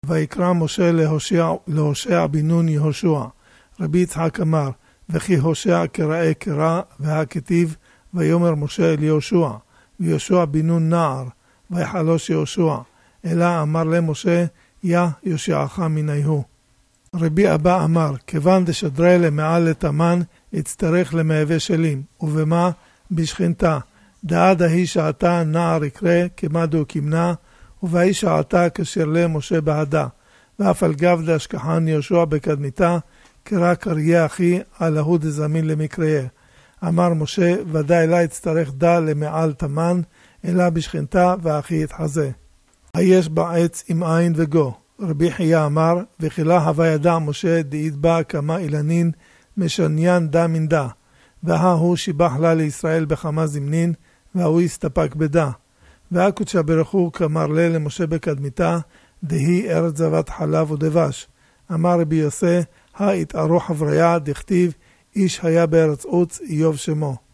ויקרא משה להושע בן נון יהושע. רבי יצחק אמר, וכי הושע קראה קרא והכתיב, ויאמר משה אל יהושע, ויהושע בן נון נער, ויחלוש יהושע, אלא אמר למשה, יא יושיעך מניהו. רבי אבא אמר, כיוון דשדרי למעל לתמן, יצטרך למהווה שלים, ובמה? בשכנתה. דעד ההיא שעתה נער יקרא, כמדו כמנה, ובהיא שעתה כאשר למשה בהדה, ואף על גב דשכחן יהושע בקדמיתה, קרא קריה אחי, על ההוא דזמין למקריה. אמר משה, ודאי לה יצטרך דה למעל תמן, אלא בשכנתה ואחי יתחזה. היש בעץ עם עין וגו. רבי חייא אמר, וכילה הווה ידע משה דאית בה כמה אילנין, משניין דה מן דה, וההוא שיבח לה לישראל בכמה זמנין, והוא יסתפק בדה. והקודשא ברוך הוא כאמר לה למשה בקדמיתה, דהי ארץ זבת חלב ודבש. אמר רבי יוסי, התארו חבריה דכתיב, איש היה בארץ עוץ איוב שמו.